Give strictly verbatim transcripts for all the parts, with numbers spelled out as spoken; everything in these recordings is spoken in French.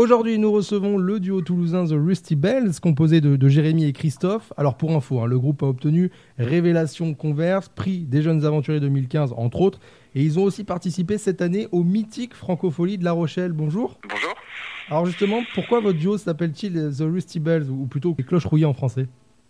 Aujourd'hui, nous recevons le duo toulousain The Rusty Bells, composé de, de Jérémy et Christophe. Alors pour info, hein, le groupe a obtenu Révélation Converse, prix des Jeunes Aventuriers deux mille quinze, entre autres. Et ils ont aussi participé cette année au mythique Francophonie de La Rochelle. Bonjour. Bonjour. Alors justement, pourquoi votre duo s'appelle-t-il The Rusty Bells, ou plutôt les cloches rouillées en français?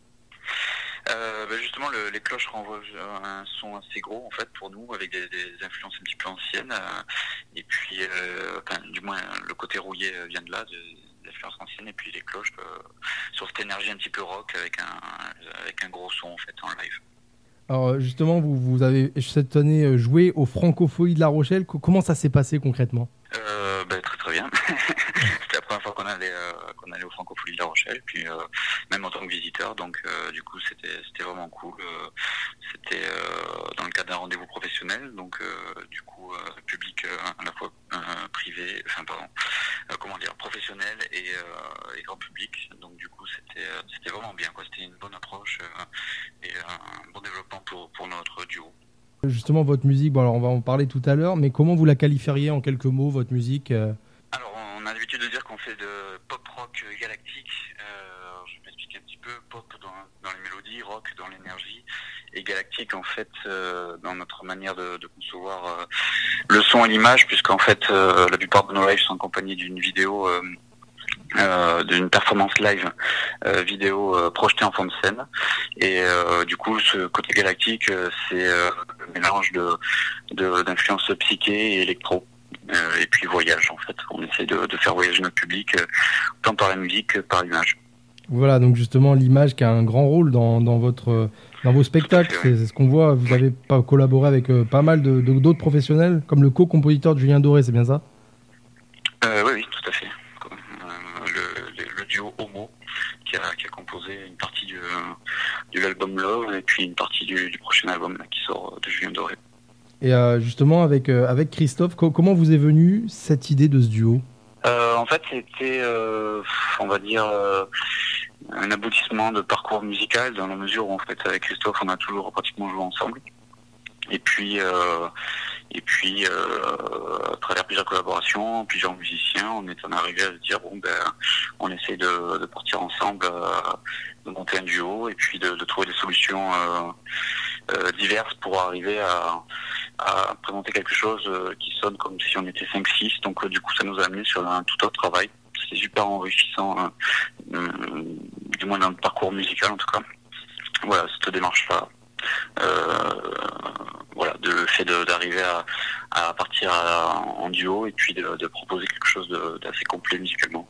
Euh, bah justement, le, les cloches renvoient un son assez gros en fait pour nous, avec des, des influences un petit peu anciennes. Euh, et puis, euh, enfin, du moins, le côté rouillé vient de là, de, des influences anciennes. Et puis les cloches euh, sur cette énergie un petit peu rock avec un avec un gros son en fait en live. Alors justement, vous, vous avez cette année joué au Francophonie de La Rochelle. Comment ça s'est passé concrètement? euh, bah, Très très bien. C'était la première fois qu'on allait euh, qu'on allait au Francophonie de La Rochelle, puis euh, même en tant que visiteur. Donc euh, du coup, c'était c'était vraiment cool. Euh, c'était euh, dans le cadre d'un rendez-vous professionnel, donc euh, du coup euh, public euh, à la fois euh, privé, enfin pardon, euh, comment dire, professionnel et, euh, et grand public. Donc du coup, c'était euh, c'était vraiment bien, quoi. C'était une bonne approche euh, et un bon développement pour pour notre duo. Justement, votre musique, bon alors on va en parler tout à l'heure, mais comment vous la qualifieriez en quelques mots, votre musique? euh... Alors, on a l'habitude de dire qu'on fait de pop-rock galactique. Euh, je vais m'expliquer un petit peu. Pop dans, dans les mélodies, rock dans l'énergie, et galactique en fait euh, dans notre manière de, de concevoir euh, le son et l'image, puisqu'en fait euh, la plupart de nos lives sont accompagnés d'une vidéo, euh, euh, d'une performance live euh, vidéo euh, projetée en fond de scène. Et euh, du coup, ce côté galactique, euh, c'est euh, le mélange de, de d'influences psyché et électro. Euh, et puis voyage en fait, on essaie de, de faire voyager notre public euh, tant par la musique que par l'image. Voilà, donc justement l'image qui a un grand rôle dans, dans, votre, dans vos spectacles, fait, c'est, c'est ce qu'on voit. Vous avez pas collaboré avec euh, pas mal de, de, d'autres professionnels, comme le co-compositeur de Julien Doré, c'est bien ça? euh, Oui, oui, tout à fait. Euh, le, le, le duo Homo qui a, qui a composé une partie du, de l'album Love et puis une partie du, du prochain album là, qui sort de Julien Doré. Et euh, justement, avec, euh, avec Christophe, co- comment vous est venue cette idée de ce duo? euh, En fait, c'était, euh, on va dire, euh, un aboutissement de parcours musical, dans la mesure où, en fait, avec Christophe, on a toujours pratiquement joué ensemble. Et puis, euh, et puis euh, à travers plusieurs collaborations, plusieurs musiciens, on est en arrivé à se dire, bon, ben, on essaie de, de partir ensemble, euh, de monter un duo, et puis de, de trouver des solutions euh, euh, diverses pour arriver à... à présenter quelque chose euh, qui sonne comme si on était cinq six, donc euh, du coup ça nous a amené sur un tout autre travail. C'était super enrichissant, euh, euh, du moins dans le parcours musical en tout cas. Voilà, cette démarche-là, euh, voilà, de, le fait de, d'arriver à, à partir à, en duo et puis de, de proposer quelque chose de, d'assez complet musicalement.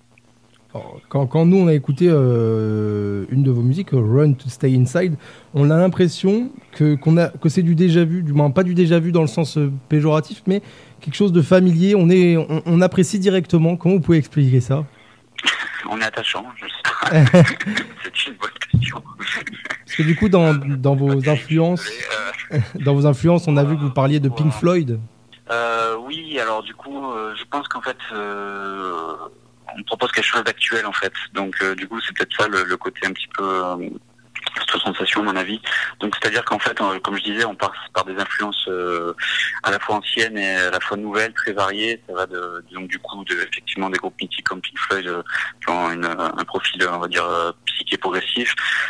Quand, quand nous on a écouté euh, une de vos musiques, Run to Stay Inside, on a l'impression que, qu'on a, que c'est du déjà vu, du moins pas du déjà vu dans le sens péjoratif, mais quelque chose de familier. On, est, on, on apprécie directement. Comment vous pouvez expliquer ça? On est attachant, je sais pas. C'est une bonne question. Parce que du coup, dans, dans vos influences, euh... dans vos influences, on a vu que vous parliez de Pink Floyd. Euh, oui, alors du coup, euh, je pense qu'en fait. Euh... on propose quelque chose d'actuel en fait, donc euh, du coup c'est peut-être ça le, le côté un petit peu euh, cette sensation à mon avis. Donc c'est-à-dire qu'en fait, on, comme je disais, on passe par des influences euh, à la fois anciennes et à la fois nouvelles, très variées. Ça va de, donc du coup de, effectivement des groupes mythiques comme Pink Floyd euh, qui ont une, un profil on va dire euh, psyché progressif.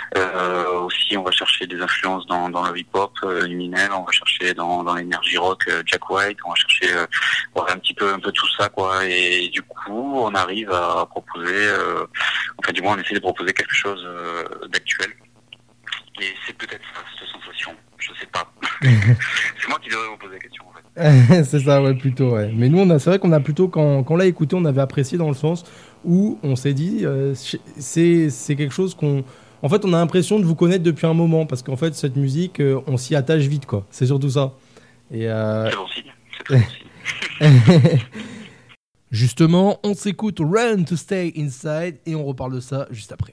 Euh, aussi on va chercher des influences dans, dans le hip-hop, euh, Eminem, on va chercher dans, dans l'énergie rock euh, Jack White, on va chercher euh, voilà, un petit peu un peu tout ça quoi. Et du coup on arrive à proposer, euh, enfin du moins on essaie de proposer quelque chose euh, d'actuel. Et c'est peut-être ça, cette sensation. Je sais pas. C'est moi qui devrais vous poser la question, en fait. C'est ça, ouais, plutôt, ouais. Mais nous, on a, c'est vrai qu'on a plutôt, quand, quand on l'a écouté, on avait apprécié dans le sens où on s'est dit, euh, c'est, c'est quelque chose qu'on... En fait, on a l'impression de vous connaître depuis un moment, parce qu'en fait, cette musique, euh, on s'y attache vite, quoi. C'est surtout ça. Et euh... C'est bon signe. C'est très bon signe. Justement, on s'écoute Run to Stay Inside, et on reparle de ça juste après.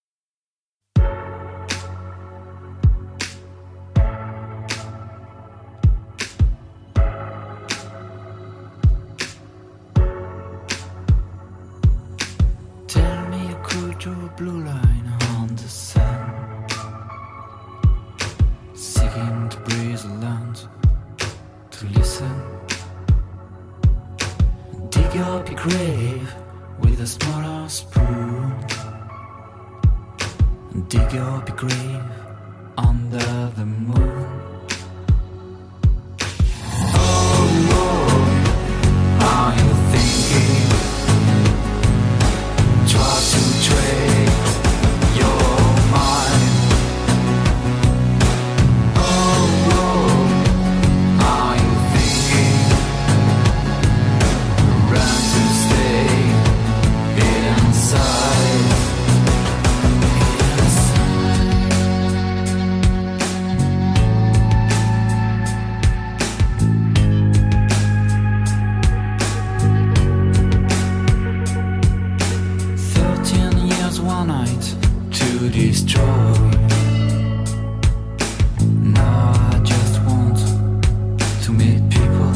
Blue line on the sun, seeking to breeze land to listen. Dig up your grave with a smaller spoon and dig your big grave under the moon. Oh, oh, are you thinking? Try to trade your mind. Oh, oh, are you thinking? Run to stay inside. Thirteen years, one night to destroy. Now I just want to meet people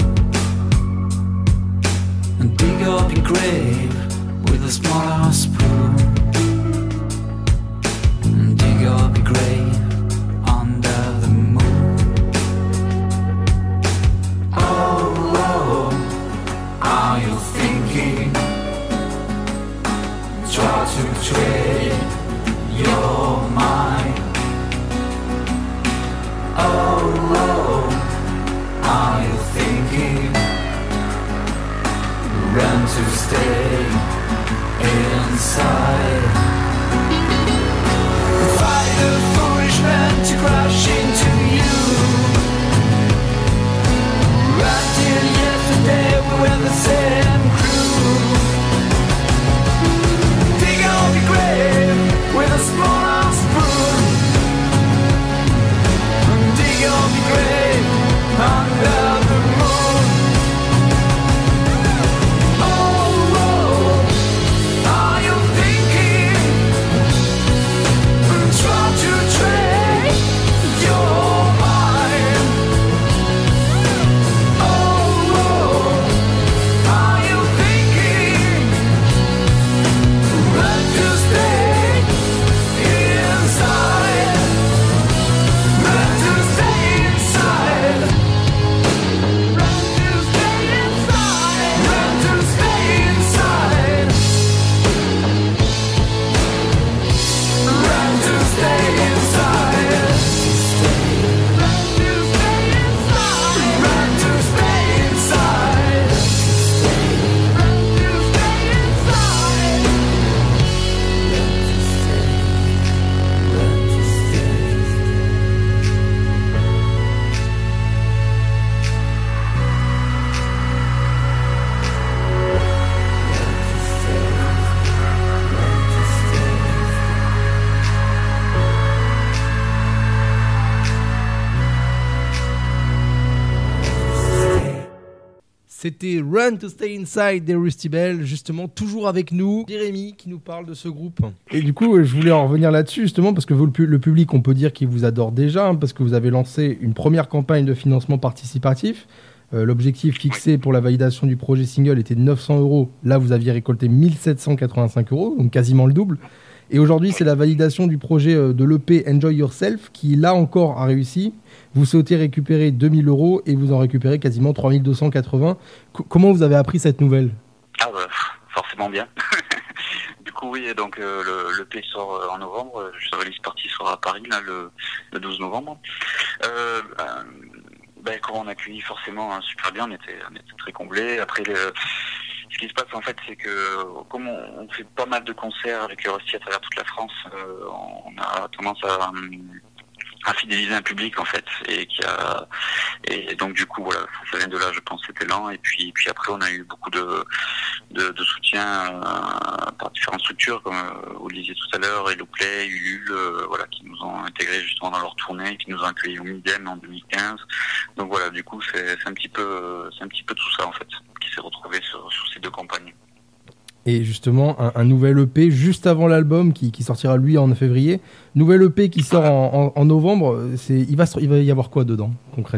and dig up a grave with a smaller spoon and dig up a grave under the moon. Oh, oh, are you thinking? Try to trade your mind. Oh, oh, are you thinking? Run to stay inside. Fight a foolish man to crash into you. Right till yesterday we were the same crew. Dig out the grave with a smaller spoon. Dig out the grave under the moon. Oh, oh, are you thinking? Try to trade your mind. Oh, oh, are you thinking? Run to stay inside. Run to stay inside. Run to stay inside. Run to stay inside. Run to stay inside. Run to stay inside. Run to stay inside. Run to stay inside. Run to stay. C'était Run to Stay Inside des Rusty Bell, justement, toujours avec nous. Jérémy qui nous parle de ce groupe. Et du coup, je voulais en revenir là-dessus, justement, parce que vous, le, pu- le public, on peut dire qu'il vous adore déjà, hein, parce que vous avez lancé une première campagne de financement participatif. Euh, l'objectif fixé pour la validation du projet single était de neuf cents euros. Là, vous aviez récolté mille sept cent quatre-vingt-cinq euros, donc quasiment le double. Et aujourd'hui, c'est la validation du projet euh, de l'E P Enjoy Yourself qui, là encore, a réussi. Vous souhaitez récupérer deux mille euros et vous en récupérez quasiment trois mille deux cent quatre-vingts. C- comment vous avez appris cette nouvelle ? Ah bah, forcément bien. Du coup, oui, donc euh, le, le P sort euh, en novembre. La release party sera à Paris, là, le, le douze novembre. Euh, euh, ben, comment on a accueilli forcément hein, super bien, on était, on était très comblés. Après, le, ce qui se passe en fait, c'est que comme on, on fait pas mal de concerts avec Rusty à travers toute la France, euh, on a tendance à... à fidéliser un public en fait et qui a et donc du coup voilà ça vient de là je pense cet élan et puis puis après on a eu beaucoup de de, de soutien euh, par différentes structures comme euh, vous le disiez tout à l'heure Helloplay, Ulule euh, voilà qui nous ont intégrés justement dans leur tournée qui nous ont accueillis au Midem en deux mille quinze donc voilà du coup c'est c'est un petit peu c'est un petit peu tout ça en fait qui s'est retrouvé sur sur ces deux campagnes. Et justement, un, un nouvel E P juste avant l'album qui, qui sortira lui en février. Nouvel E P qui sort en, en, en novembre. C'est, il, va, il va y avoir quoi dedans, concrètement ?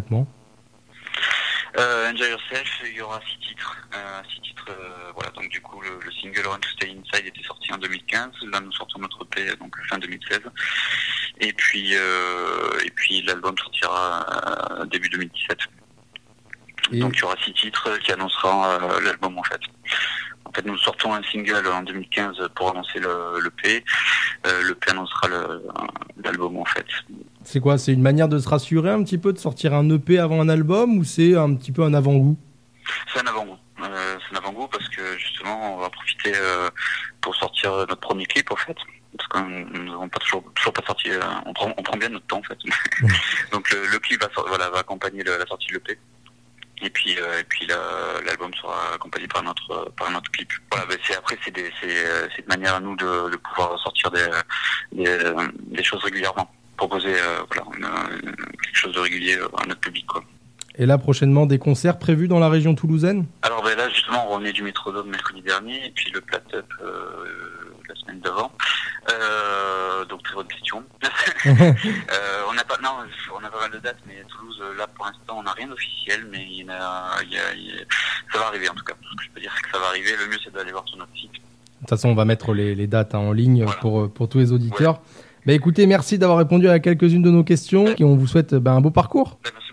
euh, Enjoy Yourself, il y aura six titres. Euh, six titres euh, voilà, donc du coup, le, le single Run to Stay Inside était sorti en deux mille quinze. Là, nous sortons notre E P donc fin deux mille seize. Et puis, euh, et puis l'album sortira euh, début deux mille dix-sept. Et donc il y aura six titres qui annonceront euh, l'album en fait. fait, nous sortons un single en deux mille quinze pour annoncer le, le P. Euh, le P annoncera le, l'album, en fait. C'est quoi? C'est une manière de se rassurer un petit peu, de sortir un E P avant un album, ou c'est un petit peu un avant-goût? C'est un avant-goût. Euh, c'est un avant-goût parce que justement, on va profiter euh, pour sortir notre premier clip, en fait. Parce que nous n'avons pas toujours, toujours pas sorti. Euh, on prend, on prend bien notre temps, en fait. Donc le, le clip va, voilà, va accompagner le, la sortie de l'E P. Et puis, euh, et puis la, l'album sera accompagné par notre, par notre clip. Voilà, ben c'est après, c'est, des, c'est, c'est une manière à nous de, de pouvoir sortir des, des, des choses régulièrement, proposer euh, voilà, une, quelque chose de régulier à notre public, quoi. Et là, prochainement, des concerts prévus dans la région toulousaine? Alors ben là, justement, on revenait du Métrodome mercredi dernier, et puis le Plat-Up euh, la semaine d'avant. Euh, donc très bonne question. euh, on n'a pas, non, on a pas mal de dates, mais Toulouse, là pour l'instant, on n'a rien d'officiel, mais il y a, il y a, il y a, ça va arriver en tout cas. Ce que je peux dire, c'est que ça va arriver. Le mieux, c'est d'aller voir sur notre site. De toute façon, on va mettre les, les dates hein, en ligne voilà. pour pour tous les auditeurs. Ouais. Bah écoutez, merci d'avoir répondu à quelques-unes de nos questions, et on vous souhaite bah, un beau parcours. Ben,